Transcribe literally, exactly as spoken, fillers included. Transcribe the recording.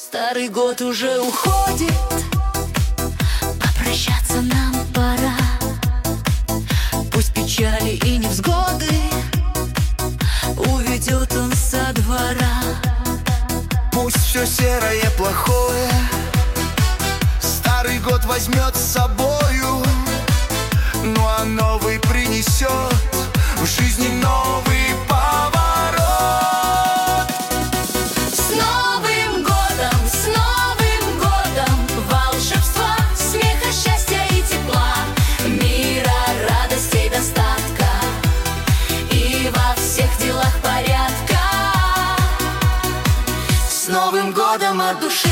Старый год уже уходит, попрощаться нам пора. Пусть печали и невзгоды уведет он со двора. Пусть все серое, плохое старый год возьмет с собою, ну а новый принесет в жизни новый поворот. С Новым годом, с Новым годом! Волшебства, смеха, счастья и тепла, мира, радостей, достатка и во всех делах порядка. С Новым годом от души!